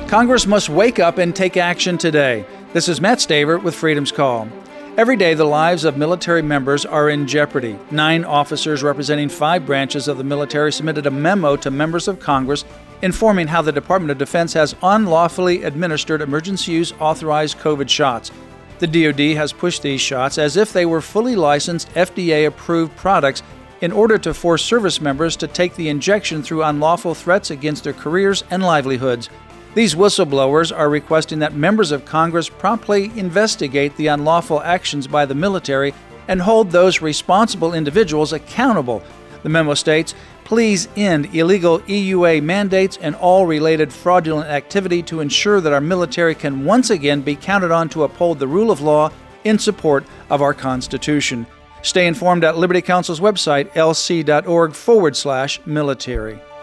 Congress must wake up and take action today. This is Matt Staver with Freedom's Call. Every day, the lives of military members are in jeopardy. 9 officers representing 5 branches of the military submitted a memo to members of Congress informing how the Department of Defense has unlawfully administered emergency use authorized COVID shots. The DoD has pushed these shots as if they were fully licensed, FDA-approved products in order to force service members to take the injection through unlawful threats against their careers and livelihoods. These whistleblowers are requesting that members of Congress promptly investigate the unlawful actions by the military and hold those responsible individuals accountable. The memo states, please end illegal EUA mandates and all related fraudulent activity to ensure that our military can once again be counted on to uphold the rule of law in support of our Constitution. Stay informed at Liberty Counsel's website, lc.org/military.